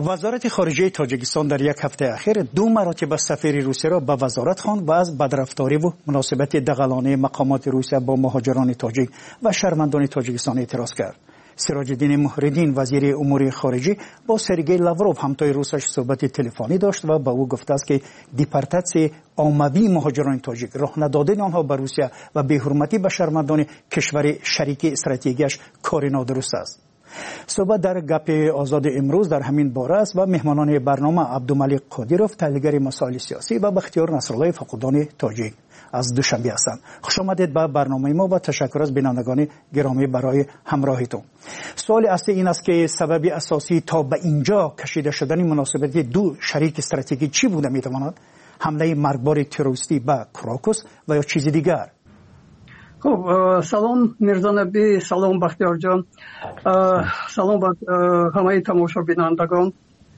وزارت خارجه تاجیکستان در یک هفته اخیر 2 مراتب سفیر روسیه را به وزارت خواند و از بدرفتاری و مناسبت دغلانه مقامات روسیه با مهاجران تاجیک و شهروندان تاجیکستان اعتراض کرد. سراج الدین محردین وزیر امور خارجه با سرگئی لاوروف همتای روسش صحبت تلفنی داشت و به او گفته است که دیپورتاسیون عمومی مهاجران تاجیک، راه ندادن آنها به روسیه و بی‌حرمتی به شهروندان کشور شریک استراتژیکش کار نادرست است. صحبت در گپ آزاد امروز در همین باره است و مهمانان برنامه عبدالملک قادیروف تحلیلگر مسائل سیاسی و بختیار نصرالله فقودان تاجیک از دوشنبه هستند. خوش آمدید به برنامه ما و تشکر از بینندگان گرامی برای همراهیتون. سوال اصلی این است که سبب اساسی تا به اینجا کشیده شدن مناسبت 2 شریک استراتژیکی چی بوده میتواند؟ حمله مرگبار تروریستی به کراکوس و یا چیزی دیگر؟ خب سلام میرزا نبی، سلام بختیار جان، سلام به همه تماشابینندگان.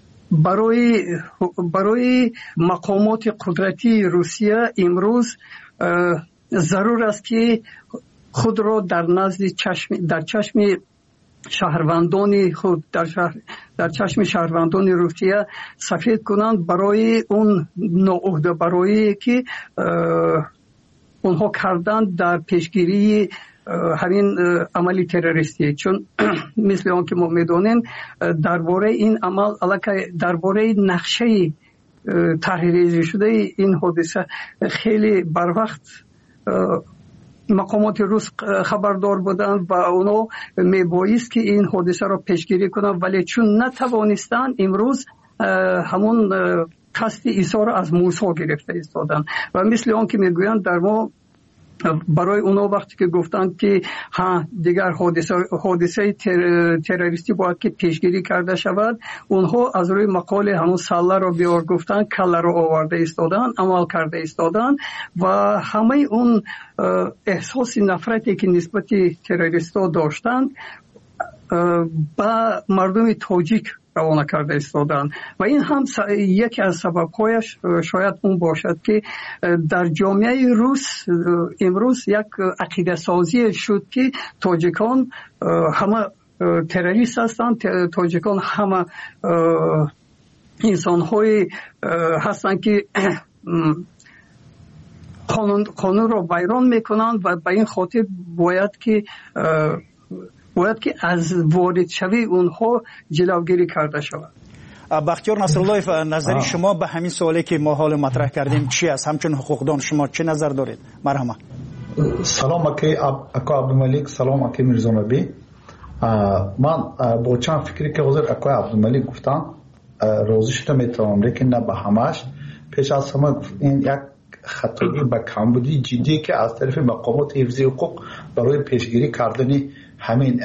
برای مقامات قدرتی روسیه امروز ضرور است که خود را در چشم شهروندان خود در چشم شهروندان روسیه سفید کنند برای اون ناعهده‌برایی که اونها کردن در پیشگیری همین عملی تروریستی. چون مثل آن که ما میدونیم درباره این عمل درباره نقشه تحریری شده این حادثه خیلی بر وقت مقامات روس خبردار بودند و اونا میبایست که این حادثه را پیشگیری کنند، ولی چون نتوانستند امروز همون قصد ایثار از موسی گرفته ایستادن و مثل آن که میگویند در ما برای اونا وقتی که گفتند که دیگر حادثه تروریستی باید که پیشگیری کرده شود، اونها از روی مقاله همون سله را بیار گفتند، کله را آورده ایستادن، عمل کرده ایستادن و همه اون احساس نفرتی که نسبت تروریستا داشتند با مردم تاجیک روانه کرده ایستادن و این هم یکی از سبب‌هایش شاید اون باشد که در جامعه روس امروز یک عقیده سازی شد که تاجیکان همه تروریست هستند، تاجیکان همه انسان‌های هستند که قانون را ویران میکنند و به این خاطر باید که از وارد شوی اونها جلوگیری کرده شود. بختیار نصرالله، نظر شما به همین سوالی که ما حال مطرح کردیم چی است؟ همچون حقوقدان شما چه نظر دارید؟ مرحبا. سلام اکا عبدالملک، سلام اکا میرزا نبی. من با چند فکری که حضور اکا عبدالملک گفتن راضی شدم میتونم، لیکن نه به همش. پیش از همه این یک خطایی به کمبودی جدی که از طرف مقامات حفظی حقوق برای پیشگیری کردن همین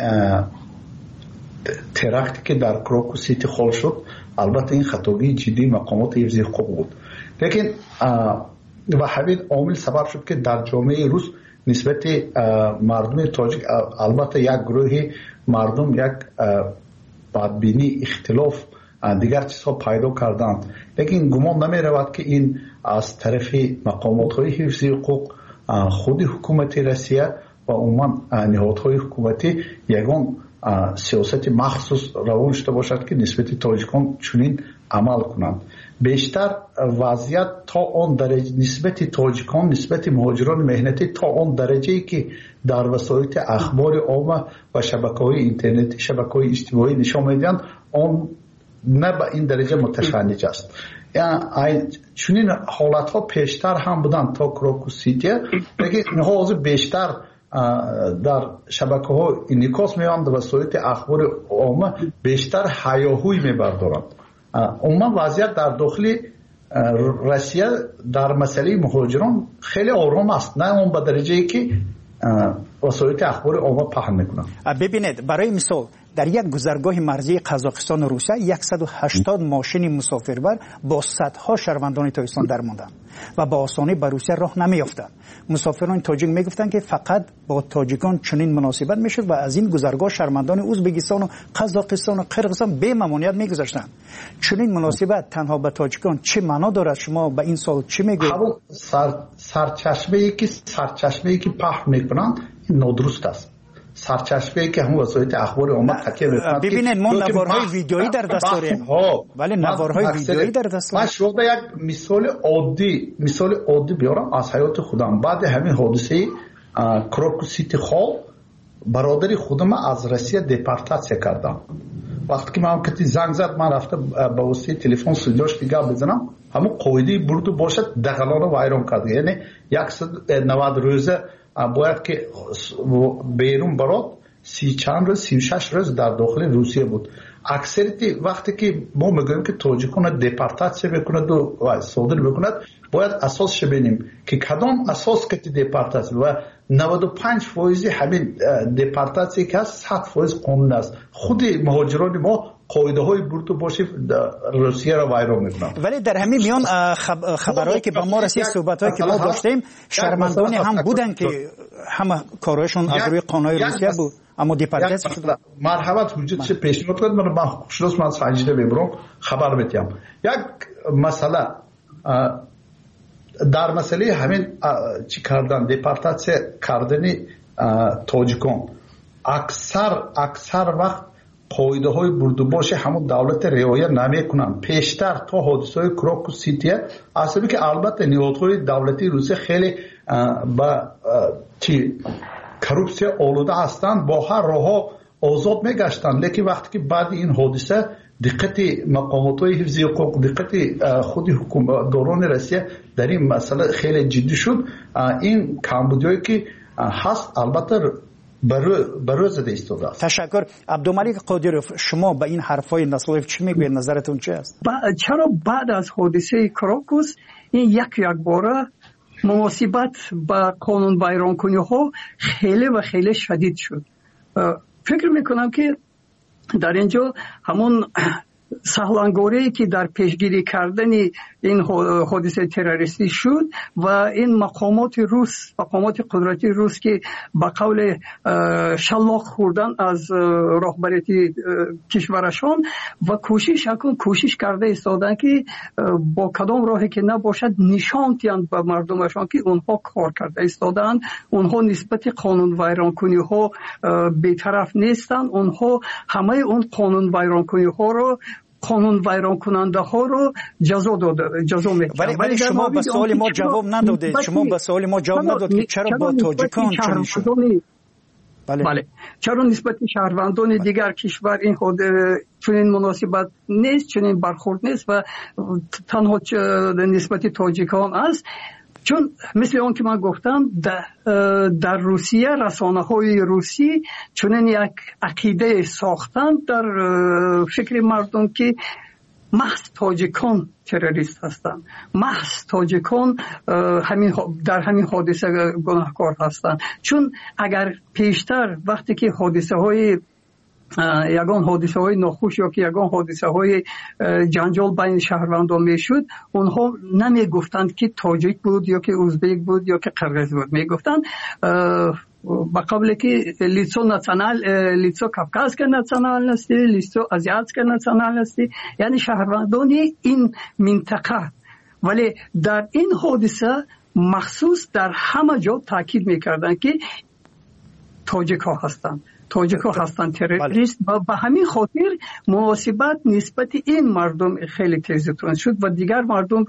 ترکتی که در کراکوس سیتی خال شد، البته این خطایی جدی مقامات حفظی حقوق بود، لیکن و همین عامل سبب شد که در جامعه روس نسبت مردم تاجیک البته یک گروه مردم یک بدبینی، اختلاف، دیگر چیزها پیدا کردند، لیکن گمان نمی رود که این از طرف مقامات های حفظی حقوق، خود حکومت روسیه و عموما نهادهای حکومتی یگان سیاست مخصوص روان شده باشد که نسبت تاجیکان چنین عمل کنند. بیشتر وضعیت تا آن درجه نسبت تاجیکان، نسبت مهاجران مهنتی تا آن درجه‌ای که در وسایل اخبار عامه و شبکه‌های اینترنتی، شبکه‌های اجتماعی نشان می‌دهند، آن نه به این درجه متشنج است. یعنی چنین حالت‌ها پیشتر هم بودند تا کراکوس سیتی، لیکن اینها از بیشتر در شبکه‌ها انعکاس می‌یابند و وسایل اخبار عامه بیشتر هیاهوی می‌بردارند. عموما وضعیت در داخل روسیه در مسئله مهاجران خیلی آرام است، نه اون به درجه‌ای که وسایل اخبار عامه پهن می‌کنند. ببینید، برای مثال در یک گذرگاه مرزی قزاقستان و روسیه 180 ماشین مسافربر با صدها شهروندان تاجیکستان درماندند و با آسانی به روسیه راه نمی‌یافتند. مسافران تاجیک میگفتند که فقط با تاجیکان چنین مناسبت میشد و از این گذرگاه شهروندان ازبکستان و قزاقستان و قرقیزستان به ممنوعیت میگذاشتند. چنین مناسبت تنها به تاجیکان چه معنا دارد؟ شما به این سوال چی میگویید؟ سرچشمه‌ای که پخش میکنند نادرست است. سرچشمه‌ای که هم وسایل اخبار اومد تکیه می‌کنند. ببینید ما نوارهای ویدیویی در دست داریم. ولی نوارهای ویدیویی در دست داریم. من شما یک مثال عادی بیارم از حیات خودم. بعد همین حادثه کراکو سیتی خال برادری خودم از روسیه دپورتاسیون کردم. وقتی که من کتی زنگ زد من رفتم با واسطه تلفن سوداش دیگه بزنم، همون قاعده برد باشد دغلانه وایران کرد. یعنی 190 روزه باید که بیرون برات 30 چند روز 36 روز در داخل روسیه بود. اکثریت وقتی که ما میگوییم که تاجیکان دپورتاسیون بکند و صادر بکند باید اساسش ببینیم که کدام اساس که دپورتاسیون و 95% همین دپورتاسیون که هست 100% قانون است. خود مهاجران ما قاعده های برد باشه روسیه را ویران میکنند. ولی در همین میان خبرهایی که با ما رسید، صحبت‌هایی که ما داشتیم، شرمندانی هم بودن که همه کارهایشون از روی قانونهای روسیه بود اما دپورتاسیون شدن. مرحمت وجودش پیشنهاد کرد من خوشناس من سنجیده ببرم خبر بدم. یک مسئله در مسئله همین چی کردن دپورتاسیون کردن تاجیکان اکثر وقت قاعده های بردوباش همون دولت رعایت نمیکنن. پیشتر تا حادثه های کراکو سیتی اصلا که البته نهادهای دولتی روسیه خیلی با کروپسیا آلوده هستند، با هر راه آزاد میگشتن. لیکن وقتی که بعد این حادثه دقت مقامات های حفظی حقوق، دقت خود حکومتداران روسیه در این مسئله خیلی جدی شد. این کمبودیایی که هست البته برای زده ایستاده است. تشکر. عبدالملک قادروف، شما به این حرفای نسلوف چی میگوید؟ نظرتون چی است؟ چرا بعد از حادثه کراکوس این یک باره مناسبت با قانون ویران کنی ها خیلی و خیلی شدید شد. فکر میکنم که در اینجا همون سهلانگوری که در پیشگیری کردن این حادثه تروریستی شد و این مقامات قدرتی روس که با قول شلاق خوردن از رهبریت کشورشان و کوشش کرده ایستادن که با کدام راهی که نباشد نشان دهند به مردمشان که اونها کار کرده ایستادن، اونها نسبت قانون ویران کنی ها بی‌طرف نیستن، اونها همه اون قانون ویران کنی ها رو قانون ویران کننده ها رو جزا میکنند. ولی شما به سوال ما جواب ندادید. شما به سوال ما جواب نداد که چرا با تاجیکان چنین شد. بله. چرا نسبت شهروندان دیگر کشور این خود چنین مناسبت نیست، چنین برخورد نیست و تنها نسبت تاجیکان است؟ چون مثل اون که من گفتم در روسیه رسانه های روسی چنین یک عقیده ساختن در فکر مردم که محض تاجیکان تروریست هستند، محض تاجیکان در همین حادثه گناهکار هستند. چون اگر پیشتر وقتی که حادثه های ناخوش یا که یگان حادثه های جنجال بین شهروندان میشد، اونها نمی گفتند که تاجیک بود یا که ازبک بود یا که قرغیز بود، می گفتند با قبل که لیتسو کافکاسکا ناسیونال هستی، لیتسو آزیاتسکا ناسیونال هستی، یعنی شهروندان این منطقه. ولی در این حادثه مخصوص در همه جا تاکید میکردن که تاجیک ها هستند تروریست و به همین خاطر مناسبت نسبت این مردم خیلی تیزتون شد و دیگر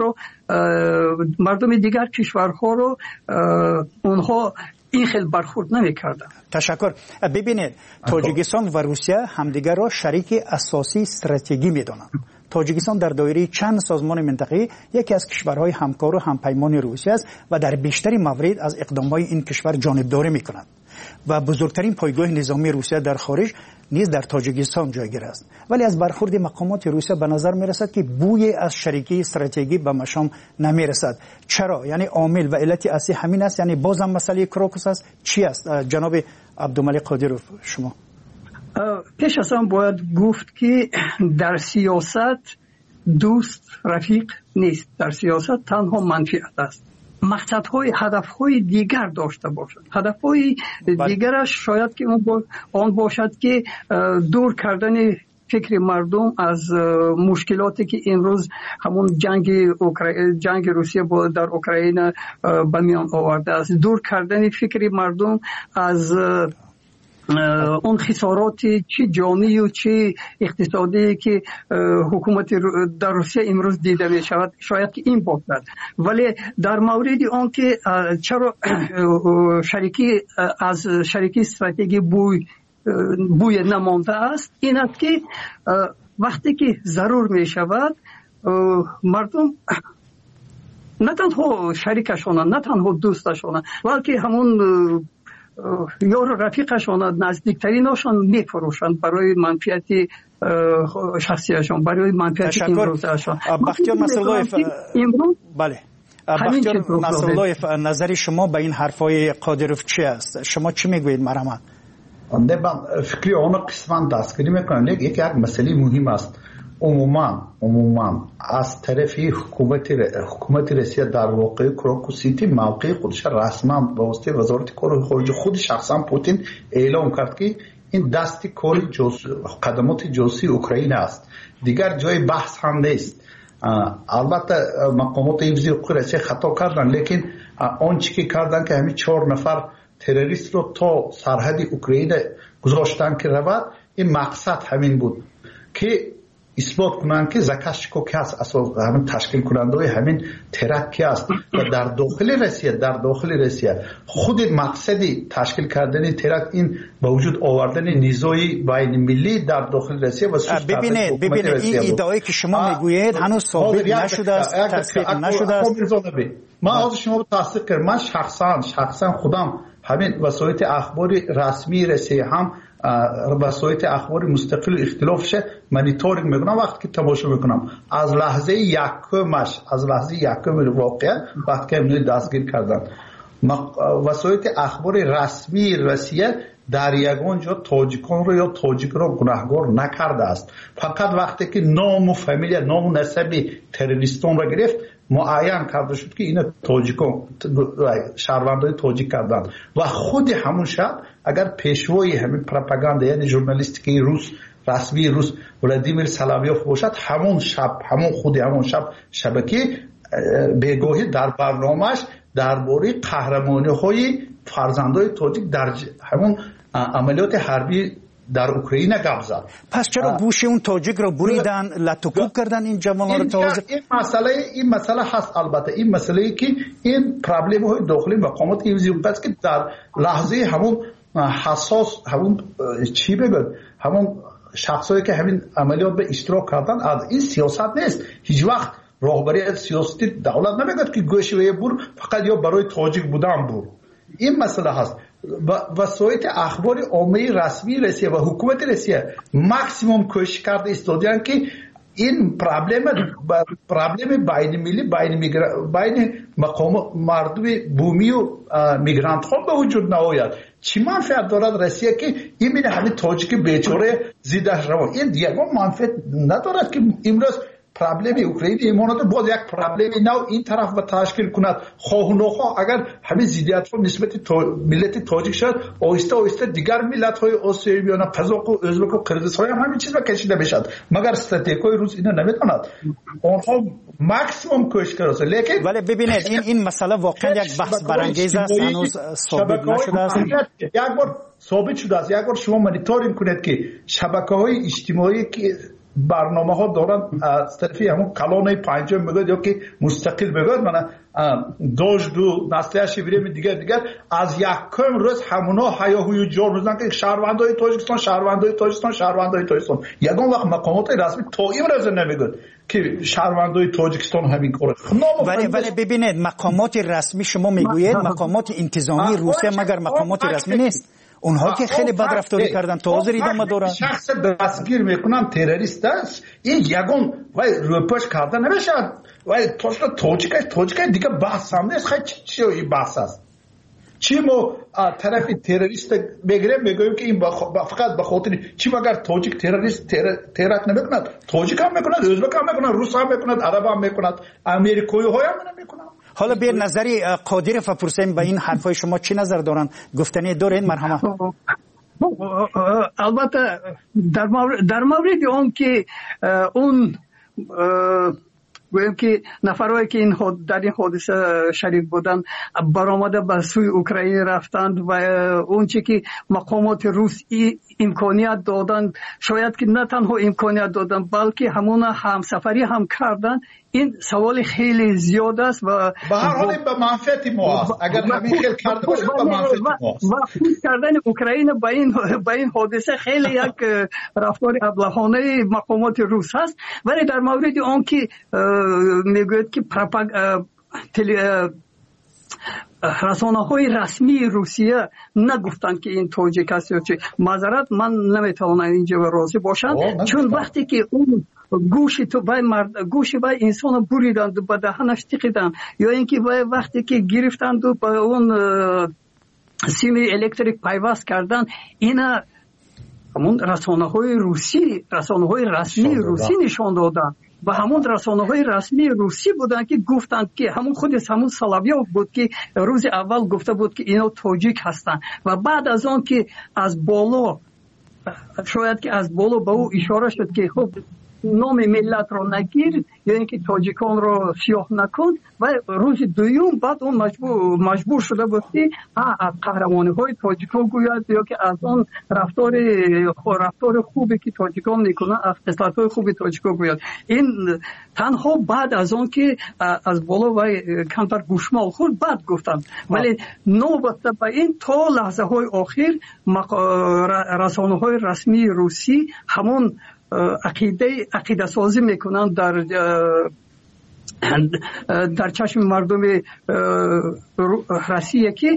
مردم دیگر کشورها رو اونها این خیلی برخورد نمی‌کردن. تشکر. ببینید تاجیکستان و روسیه همدیگر را شریک اساسی استراتژیکی می‌دانند. تاجیکستان در دایره چند سازمان منطقه‌ای یکی از کشورهای همکار و همپیمان روسیه است و در بیشتر موارد از اقدامات این کشور جانبداری می‌کند و بزرگترین پایگاه نظامی روسیه در خارج نیز در تاجیکستان جایگیر است. ولی از برخورد مقامات روسیه به نظر می‌رسد که بوی از شریکی استراتژیکی به مشام نمی‌رسد. چرا؟ یعنی عامل و علت اصلی همین است؟ یعنی بازم مسئله کراکوس است؟ چی است؟ جناب عبدالملک قادروف، شما پیش از آن باید گفت که در سیاست دوست رفیق نیست، در سیاست تنها منفعت است. مقصدهای هدفهای دیگر داشته باشد. هدفهای دیگرش شاید که آن باشد که دور کردن فکر مردم از مشکلاتی که امروز همون جنگ روسیه در اوکراین به میان آورده است، دور کردن فکر مردم از اون خسارات چه جانی و چه اقتصادی که حکومت در روسیه امروز دیده می شود شاید که این باشد. ولی در مورد آن که چرا شریکی از شریکی استراتژی بوی نمانده است، این است که وقتی که ضرور می شود مردم نه تنها شریکشان نه تنها دوستشان بلکه همون یار رفیقشان نزدیکترینشان میفروشند برای منفعت شخصیشان، برای منفعت امروزشان. بختیار نصراللهیف، بله بختیار نصراللهیف، نظر شما به این حرفای قادروف چی است؟ شما چی میگویید مرحمت؟ من فکری آن قسمت دستگیری میکنم. یک مسئله مهم است. عموما از طرف حکومت روسیه در واقع کراکو سیتی موقع خودش رسما به واسطه وزارت کار خارجه خود شخصا پوتین اعلام کرد که این دست کار قدمات جاسوسی اوکراین است، دیگر جای بحث هم نیست. البته مقامات حفظی حقوق روسیه خطا کردن، لیکن آنچه که کردن که همین 4 نفر تروریست رو تا سرحد اوکراین گذاشتن که رود، این مقصد همین بود که اثبات کنند که زاکاشکو که است، همین تشکیل کننده همین ترک است. و در داخل روسیه خود مقصدی تشکیل کردن ترک این با وجود آوردن نیزوی بین ملی در داخل روسیه و ببینید این ادعایی که شما میگویید هنوز ثابت نشده است، تصدیق نشده است. من از شما تصدیق کردم. من شخصا خودم همین وسایل اخباری رسمی روسیه هم وسایل اخبار مستقل اختلافش مانیتورینگ میکنم. وقتی که تماشا میکنم از لحظه یکم واقعا وقتی که اینو دستگیر کردن وسایل اخبار رسمی روسیه در یگان جا تاجیکان رو یا تاجیک رو گناهکار نکرده است. فقط وقتی که نام و فامیل نام و نسب تروریستان رو گرفت معین کرده شد که این تاجیکان شهروندای تاجیک کردند. و خود همون شب اگر پیشوای همین پروپاگاندا یعنی ژورنالیستیک روس رسمی روس ولادیمیر سلاویوف باشد، همون شب شبکه بگاهی در برنامه‌اش درباره قهرمانی‌های فرزندای تاجیک در همون عملیات حربی در اوکراین گپ زد. پس چرا گوش اون تاجیک رو بریدن، لطوکوب کردن این جوان‌ها رو تازه؟ این مسئله هست. البته این مسئله که این پرابلم های داخلی مقامات حفظی حقوق که در لحظه همون حساس همون چی بگم همون شخصایی که همین عملیات به اشتراک کردن، از این سیاست نیست. هیچ وقت راهبری سیاسی دولت نمیگه که گوش و بور فقط یا برای تاجیک بودن بور. این مسئله هست. وسایل اخبار عامه رسمی روسیه و حکومت روسیه ماکسیموم کوشش کرده استادیان که این پرابلم بین ملی بین مقام مردم بومی و میگرانت ها به وجود نآید. چی منفعت دارد روسیه که این همین تاجیک بیچاره زیدش روان؟ این دیگه منفعت ندارد که امروز پرابلم اوکراین ایمانات باز یک پرابلم نو این طرف و تشکیل کند. خواه و نخواه اگر همین زیدیت ها نسبت ملت تاجیک شد، آهسته دیگر ملت های آسیایی و قزاق و ازبک و قرقیزستان هم همین چیز کشیده بشد. مگر استراتژی روس اینا نمیداند. آنها ماکسیمم کوشش کرده. لیکن ولی ببینید این مسئله واقعا یک بحث برانگیز است، هنوز ثابت نشده است. یک بار ثابت شده است. یک بار شما مانیتورینگ کنید که شبکه‌های اجتماعی که برنامه ها دارن از طرفی همون کلانه پنجم میگوید یا که مستقل میگوید من داشت دو نسله شبیریم دیگر از یکم روز همونا هیاهوی جار میزنن که شهروندای تاجیکستان یکم وقت مقامات رسمی تا این روز نمیگوید که شهروندای تاجیکستان همین کاره. ولی ببینید مقامات رسمی شما میگویید مقامات انتظامی روسیه مگر مقامات رسمی نیست؟ اونها که خیلی بد رفتاری کردن تا حاضر ادامه دارن. شخص دستگیر میکنن تروریست است، این یگان وای روپاش کردن نمیشه. وای تاجیک دیگه بحث هم نیست. خیلی چی بحث است؟ چی ما طرف تروریست میگویم که این فقط به خاطر چی مگر تاجیک تروریست ترک نمیکند؟ تاجیک هم میکند، ازبک هم میکند، روس هم میکند، عرب هم میکند، امریکایی های هم نمیکند. حالا بیر نظری قادروف بپرسیم به این حرفای شما چی نظر دارن؟ گفتنی دارین مرحمت؟ البته در مورد اون که اون گویم که نفرایی که در این حادثه شریک بودند برآمده به سوی اوکراین رفتند و اون چی که مقامات روس امکانیت دادند، شاید که نه تنها امکانیت دادند بلکه همون همسفری هم کردند. این سوال خیلی زیاد است و به هر حال به منفعت ما است. اگر همین خیلی کرده باشه به منفعت ما است. و خود کردن اوکراین با این حادثه خیلی یک رفتار ابلهانه مقامات روس هست. ولی در مورد آن که میگوید که رسانه‌های رسمی روسیه نگفتند که این تاجیک است یا چه، معذرت من نمیتوانم اینجا راضی باشم، چون وقتی که اون گوشی تو گوشی بای انسان بریدند و به دهنش تکیدند، یا اینکه وقتی که گرفتند و به اون سیم الکتریک پیوست کردند، اینا همون رسانه‌های رسمی روسی نشان دادند و همون رسانه‌های رسمی روسی بودند که گفتند که همون سلاویوف بود که روز اول گفته بود که اینا تاجیک هستند و بعد از آن که از بالا شاید که از بالا به او اشاره شد که خب نام ملت رو نگیر یا اینکه تاجیکان رو سیاه نکن، و روز دوم بعد اون مجبور شده بود که از قهرمانی های تاجیکان گوید یا که از اون رفتار خوبی که تاجیکان میکنن، از خصلت های خوبی تاجیکان گوید. این تنها بعد از اون که از بالا و کمتر گوشمال خورد بعد گفتن، ولی نوبت به این تا لحظه های آخر رسانه های رسمی روسی همون عقیده سازی میکنن در چشم مردم روسیه که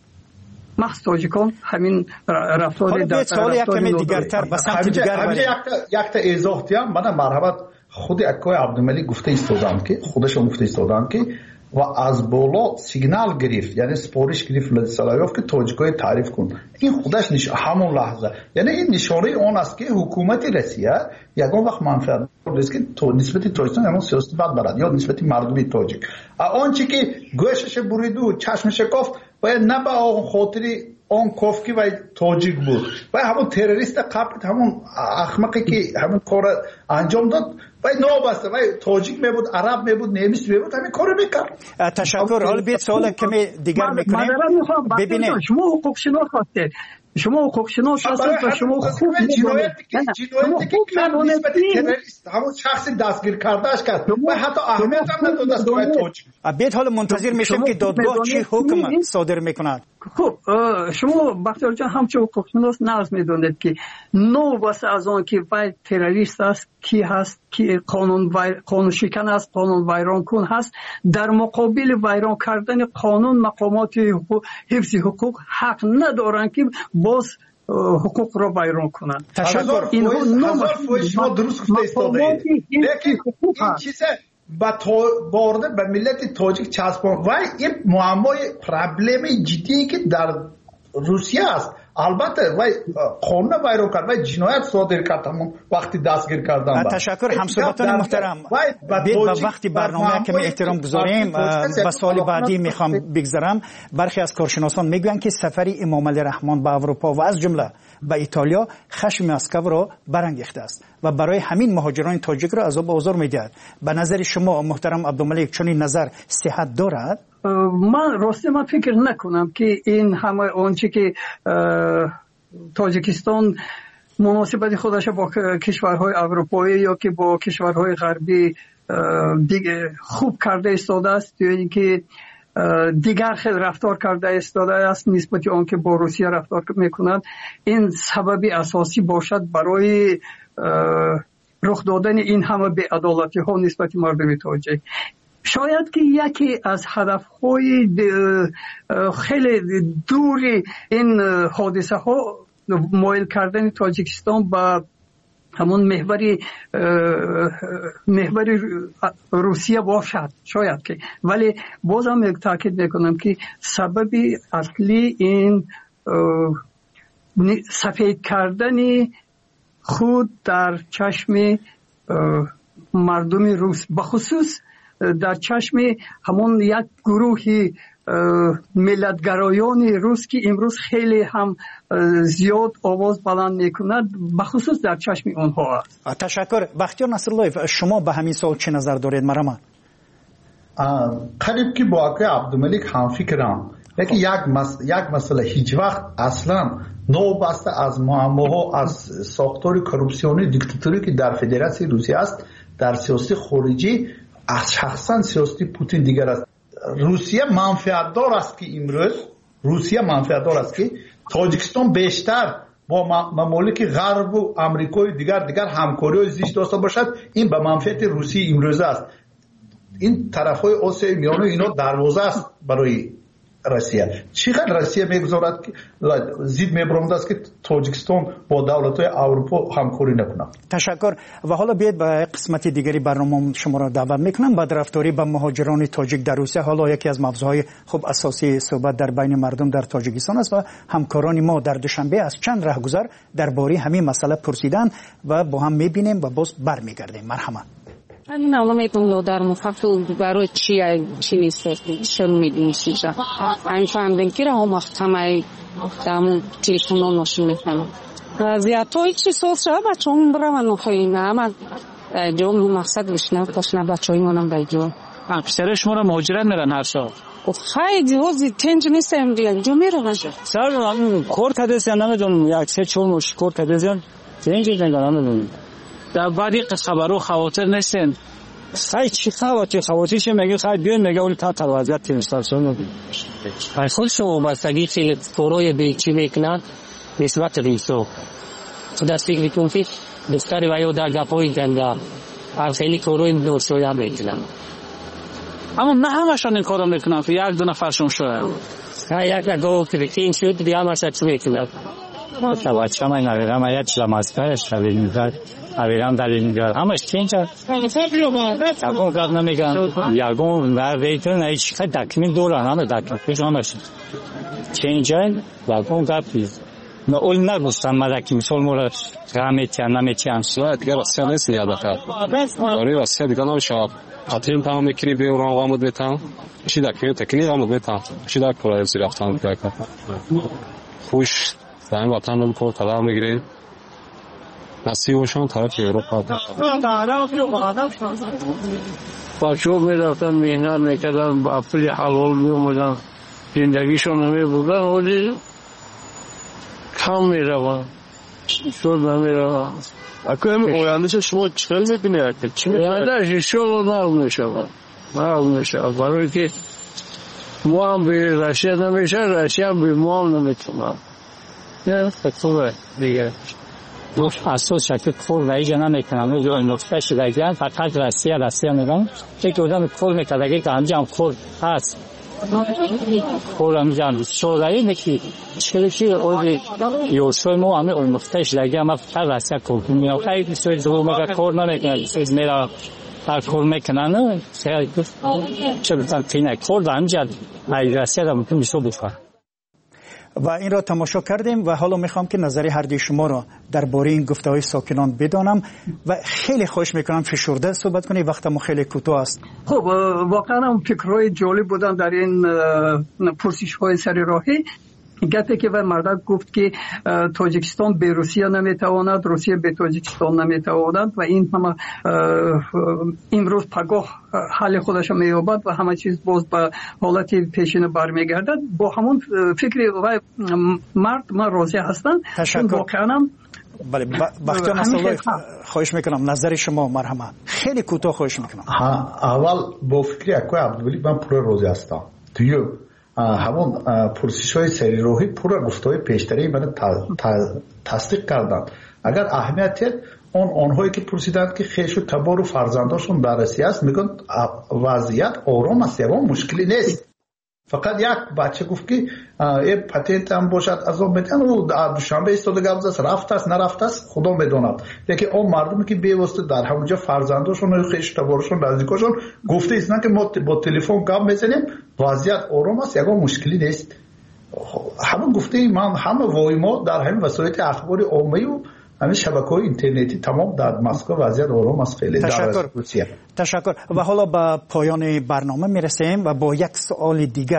محض تاجیکان همین رفتار در سوال یک کمی دیگرتر به سمت دیگر یک تا ایزاح دیم. من مرحبت خود اکای عبدالملک گفته ایستادند که خودشون گفته ایستادند که و از بالا سیگنال گرفت، یعنی سپارش گرفت سلاویوف که تاجیکای تعریف کن. این خودش همون لحظه، یعنی این نشانه اون است که حکومت روسیه یگان وقت منفعت است که نسبت تاجیکستان همون سیاست بد برد یا نسبت مردم تاجیک آنچه که گوشش برید و چشمش کافت باید نه به آن خاطری آن کاف که تاجیک بود و همون تروریست قبل همون احمقی که همون کار انجام داد و نابسته و تاجیک میبود، عرب میبود، نیمیس میبود، همین کارو میکرد. تشکر. حالا بیت سوال کمی دیگر میکنیم. ببینید شما حقوق شناس هستید، شما حقوق شناس هستید و شما خوب جنایتی که نسبت تروریست همون شخصی دستگیر کردهش کرد و حتی اهمیت هم نداد است برای تاجیک. بیت حالا منتظر میشیم که دادگاه چی حکم صادر میکند. خب شما بختیار جان همچون حقوق شناس نظر میدونید که نوبت از آن که وای تروریست است، کی هست که قانون شکن است، قانون ویران کن هست، در مقابل ویران کردن قانون مقامات حفظ حقوق حق ندارند که باز حقوق را ویران کنند. تشکر. هزار فوش ما درست گفته ایستاده، لیکن این چیزه بارده به ملت تاجیک چسبان و این معمای پرابلم جدی که در روسیه است. البته وای قانون ویران کرد و جنایت صادر کرد همون وقتی دستگیر کردن. تشکر همصحبتان محترم. به وقتی برنامه کمی احترام گذاریم. به سوال بعدی میخوام بگذرم. برخی از کارشناسان میگویند که سفر امام علی رحمان به اروپا و از جمله به ایتالیا خشم مسکو را برانگیخته است و برای همین مهاجران تاجیک را عذاب و آزار میدهد. به نظر شما محترم عبدالملک چنین نظر صحت دارد؟ من فکر نکنم که این همه آنچه که تاجیکستان مناسبت خودش با کشورهای اروپایی یا که با کشورهای غربی دیگه خوب کرده ایستاده است یا اینکه دیگر خیلی رفتار کرده ایستاده است نسبت آن که با روسیه رفتار میکنند، این سببی اساسی باشد برای رخ دادن این همه بی‌عدالتی ها نسبت مردم تاجیک. شاید که یکی از هدفهای خیلی دوری این حادثه ها مایل کردن تاجیکستان به همون محور روسیه باشد، شاید که، ولی بازم تاکید میکنم که سببی اصلی این سفید کردن خود در چشم مردم روس، بخصوص در چشم همون یک گروهی ملتگرایان روس که امروز خیلی هم زیاد آواز بلند میکند بخصوص در چشم آنها است. تشکر. بختیار نصرالله، شما به همین سوال چه نظر دارید؟ مرحبا. قریب که با آقای عبدالملک هم فکرم، لیکن یک مسئله هیچ وقت اصلا نوبسته از معماها از ساختار کروپسیونی دیکتاتوری که در فدراسیون روسیه است در سیاست خارجی شخصا سیاست پوتین دیگر است. روسیه منفعت دار است که امروز تاجیکستان بیشتر با ممالک غرب و آمریکای دیگر همکاری زیست داشته باشد. این به منفعت روسیه امروزه است. این طرفهای آسیای میانه اینا دروازه است برای روسیه. چقدر روسیه میگذارد که زید میبرمد است که تاجیکستان با دولت‌های اروپا همکاری نکنه. تشکر. و حالا بیاید به قسمت دیگری برنامه شما را دعوت میکنم. بدرفتاری به مهاجران تاجیک در روسیه حالا یکی از موضوعهای خوب اساسی صحبت در بین مردم در تاجیکستان است و همکاران ما در دوشنبه از چند راهگذر درباره همین مسئله پرسیدن و با هم میبینیم و باز برمیگردیم. مرحبا. من نمی‌دونم در مفصل برای چی نیست شروع می‌دیم چیزا. همین فهمیدن که هم وقتامای دامون تلفن نشون می‌کنم. زیادی چیز سوسا بچه‌م برام نخواهیم. اما جون مقصد بشنم باشن بچه‌مونم بیجون. اکثر شما را مهاجرت میرن هر سال. خیلی وزی تنج نیستم دیگه جو میرن. سال کورت هدیه‌ام نمی‌دونم یک سه چهار مش کورت هدیه‌ام تنج نمی‌دونم. در بعدی خبرو خواطر نیستن. خیلی چی خواطری چه میگه خیلی بیان میگه اون تا وضعیت اینستاسیون خیلی خود شما بستگی خیلی فروی به چی میکنن نسبت ریسو دستی میکنم که بستری وایو در گپوی گندا خیلی فروی نورسویا میکنن اما نه همشون این کارو میکنن یک دو نفرشون شده یک دو کلیکین شد دیگه همش چی میکنن بچه من نویدم یه چیز ماسکارش نویدم اویران در اینجا همش چینجا یکون کار نمیگن یکون و ویتون هیچ که دکمین دولار همه دکمین همش چینجا یکون کافیز نه اول نگوستم مدکی مثال مورد رمیتیان نمیتیان سواد دیگر راستی نیست یاد کرد آره راستی دیگر نمیشه آتیم تمام میکنی به اون آمود بیتام چی دکمین تکنیک آمود بیتام چی دک پرای زیر افتان کرد خوش در وطن رو کار طلا میگیرید نصیبشون طرف اروپا بچه‌ها میرفتن مهنت میکردن با پول حلال میومدن زندگیشون نمیبردن ولی کم میرون شد نمیرون اکنون اویندش شما چکل میبینید اویندش شد نرم میشه برای که ما هم به رشید نمیشه رشید هم به ما هم نمیتونم نه خطوره دیگه اساس شکل کل رایج نمیکنم این نقطه شدگیان فقط رسیه میگم که دادم کل میکرده که انجام کل هست کل انجام شورایی نکی چیزی اولی یوشوی مو همه اون نقطه شدگیان ما فقط رسیه کل میام خیلی سوی دو مگه کل نمیکنم سوی میرا در کل میکنن چه بسن تینه کل انجام رسیه دا ممکن میشو بفر و این را تماشا کردیم و حالا میخوام که نظری هر دوی شما را درباره این گفته‌های ساکنان بدانم و خیلی خوش میکنم فشرده صحبت کنید وقتمون خیلی کوتاه است. خب واقعا هم فکرهای جالب بودن در این پرسش‌های سر راهی. گفته که مردک گفت که تاجیکستان به روسیه نمیتواند روسیه به تاجیکستان نمیتواند و این همه امروز پگاه حال خودش مییابد و همه چیز باز به حالت پیشینه برمیگردد. با همون فکر و مرد ما راضی هستند. تشکر. بله بختیار نصرالله خواهش میکنم نظر شما مرحبا خیلی کوتاه خواهش میکنم. اول با فکر اکوی عبدالملک من پورا راضی هستم. دیگه همون پرسش‌های سری راهی پورا گفته‌های پیشتری من تصدیق کردند. اگر اهمیت آنهایی که پرسیدند که خیش و تبار و فرزنداشون در روسیه است میگن وضعیت آرام است یکم مشکلی نیست. فقط یک بچه گفت که این پتنت هم باشد از اون میتن و دوشنبه ایستاده گفت است رفت است نرفت است خدا میداند. لیکن اون مردمی که بیواسطه در همونجا فرزنداشون و خیش تبارشون نزدیکاشون گفته است نه که ما با تلفن گپ میزنیم وضعیت آرام است یکم مشکلی نیست. همون گفته من همه وایما در همین وسایل اخبار عامه و همین شبکه‌های اینترنتی تمام در مسکو وضعیت آرام است خیلی. تشکر. و حالا به پایان برنامه میرسیم و با یک سوال دیگر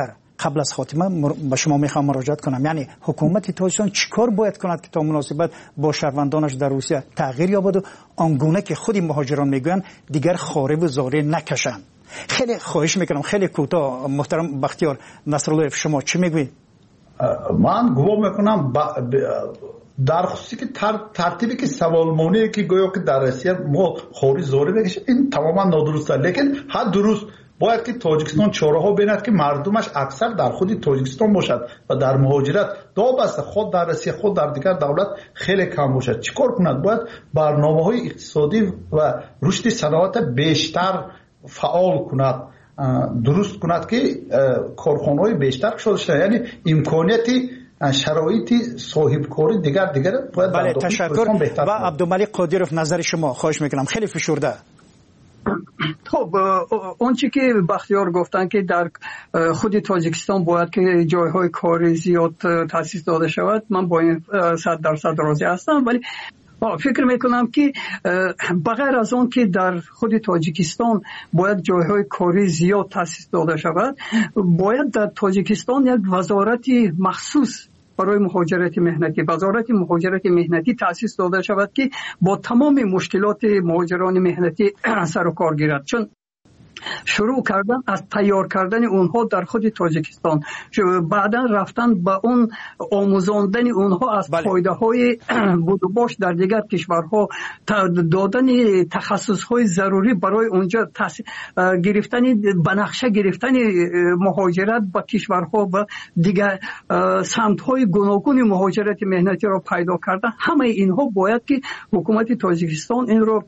قبل از خاتمه به شما میخوام مراجعه کنم، یعنی حکومت تاجیکستان چیکار باید کند که تا مناسبت با شهروندانش در روسیه تغییر یابد و آنگونه که خود مهاجران میگویند دیگر خاره و زاره نکشند؟ خیلی خواهش میکنم، خیلی کوتاه. محترم بختیار نصرالله، شما چی میگویید؟ من گواه میکنم در خصوصی که ترتیبی که سوال مونی که گویا که در روسیه ما خوری زوری بکشیم این تماما نادرسته، لیکن هر درست باید که تاجیکستان چاره‌ها بیند که مردمش اکثر در خود تاجیکستان باشد و در مهاجرت دابسته خود در روسیه خود در دیگر دولت خیلی کم باشد. چیکار کند؟ باید برنامه‌های اقتصادی و رشد صنعت بیشتر فعال کند، درست کند که کارخانه‌های بیشتر شده شد، یعنی امکانیتی شرایطی صاحب کاری دیگر باید. بله تشکر. و عبدالملک قادیروف نظر شما خواهش میکنم، خیلی فشرده. خب اون چی که بختیار گفتن که در خود تاجیکستان باید که جایهای کاری زیاد تأسیس داده شود، من با این 100% راضی هستم، ولی فکر میکنم که بغیر از اون که در خود تاجیکستان باید جایهای کاری زیاد تأسیس داده شود، باید در تاجیکستان یک وزارت مخصوص برای مهاجرت مهنتی، وزارت مهاجرت مهنتی تأسیس داده شود که با تمام مشکلات مهاجران مهنتی سر و کار گیرد. چون شروع کردن از تیار کردن اونها در خود تاجیکستان، بعدا رفتن به اون آموزاندن اونها از فایده های بود و باش در دیگر کشورها، دادن تخصص های ضروری برای اونجا گرفتن بنقشه گرفتن مهاجرت به کشورها و دیگر سمت های گوناگون مهاجرت مهنتی را پیدا کردن. همه اینها باید که حکومت تاجیکستان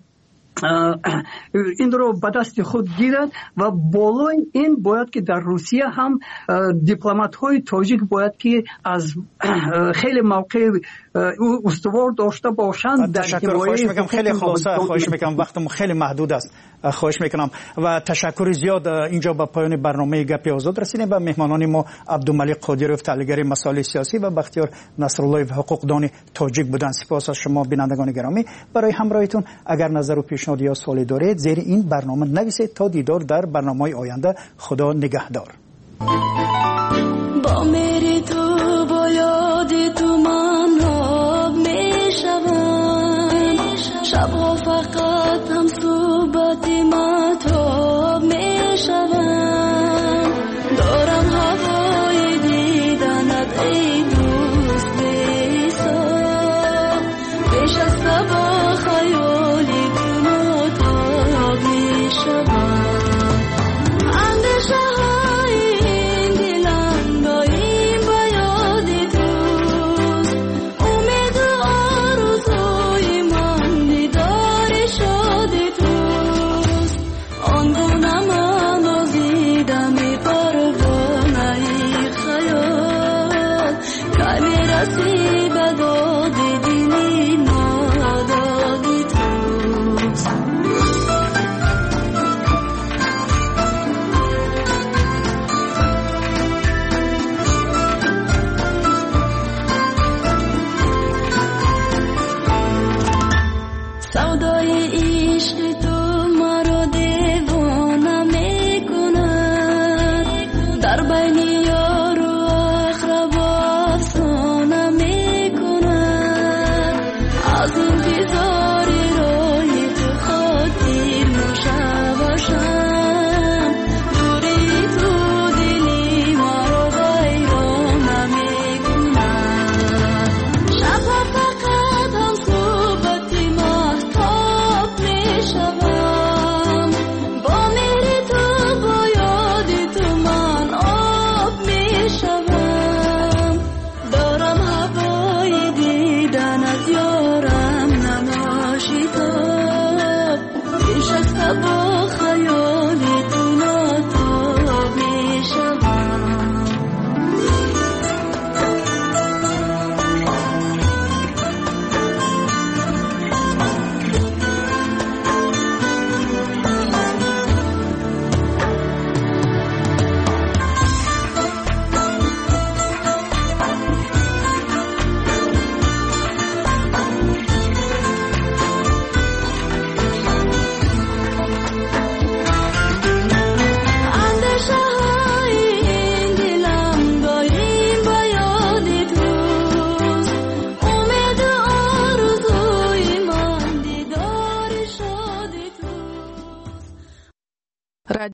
این رو به دست خود گیرد و بالای این باید که در روسیه هم دیپلمات های تاجیک باید که از خیلی موقع استوار داشته باشند. تشکر. خواهش میکنم خیلی خلاصه، خواهش میکنم وقتم خیلی محدود است، خواهش میکنم و تشکر زیاد. اینجا به پایان برنامه گپی آزاد رسیدیم. به مهمانان ما عبدالملک قادیروف تحلیلگر مسائل سیاسی و بختیار نصرالله حقوقدان تاجیک بودند. سپاس از شما بینندگان گرامی برای همراهیتون. اگر نظر و پیشنهاد یا سوالی دارید زیر این برنامه نویسید. تا دیدار در برنامه‌های آینده، خدا نگهدار.